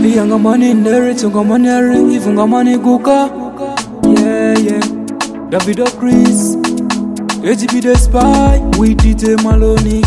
Lia ngamani ndere ngamani ari ifu ngamani guka. Yeah. Davido Chris, HB the Spy, we DJ Malonic.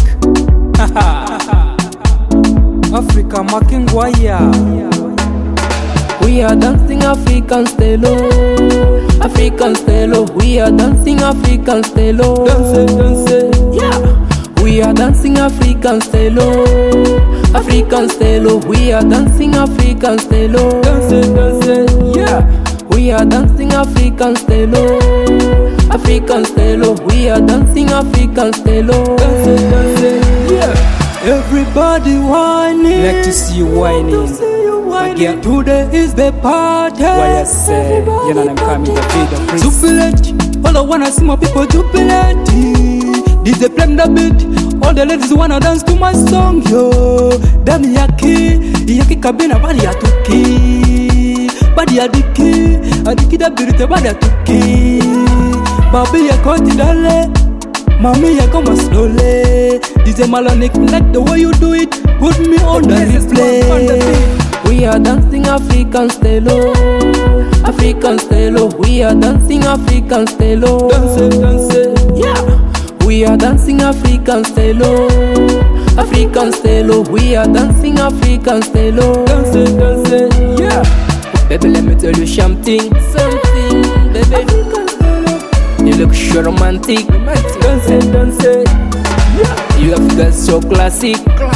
Africa making wire. We are dancing African style, African style. We are dancing African style. Dance, yeah. We are dancing African style, African style. We are dancing African style. dance, yeah. We are dancing African style, African style. We are dancing African style. dance, yeah. Everybody whining. Like to see you whining. Yeah, today is the party. Why I say, you know I'm coming the video, Chris. Jubilate, all I wanna see my people jubilate. DJ play the beat, all the ladies wanna dance to my song, yo. Dami yaki kabina bali ya tuki, bali ya adiki da birite bali ya tuki. Babi ya koti dale, mami ya kama slowly. DJ Malonic, like the way you do it, put me on the replay. We are dancing African style, African style. We are dancing African style. Dance, yeah. We are dancing African style, African style. We are dancing African style. dance, yeah. Baby, let me tell you something, baby. You look so romantic, Dance, yeah. You have got so classic.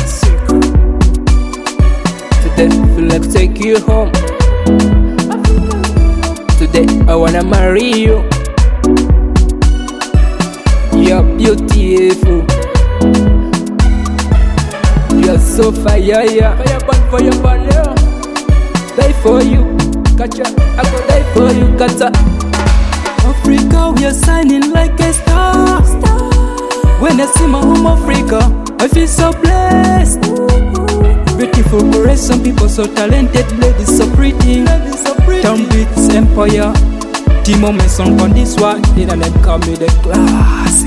Today, feel like take you home. Today, I wanna marry you. You're beautiful. You're so fire, yeah. Fire, yeah. Die for you, Kacha. I go die for you, Kata. Africa, we are shining like a star. When I see my home Africa, I feel so blessed. Beautiful girls, some people so talented, ladies so pretty. Town Beats Empire, Timo Mason on this one. Then I call me the classic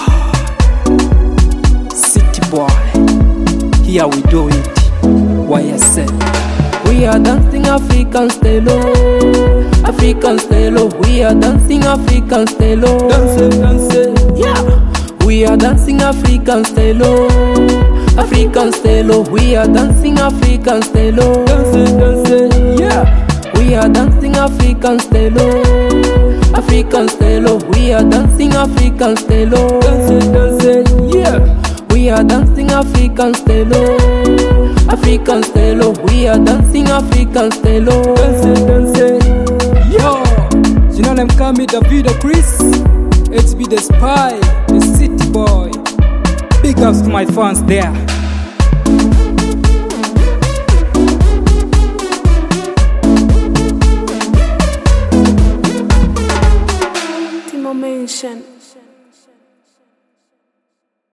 boy, city boy. Here we do it. Why I said. We are dancing African style, African style. We are dancing African style. Dance, yeah. We are dancing African style, African style. We are dancing African style. dance, yeah. We are dancing African style, African style. We are dancing African style. Dance, yeah. We are dancing African style, African style. We are dancing African style. Dance, yo. You know I'm coming, Davido Chris, HB the Spy, the city boy. Big ups to my fans there. Timo Mention.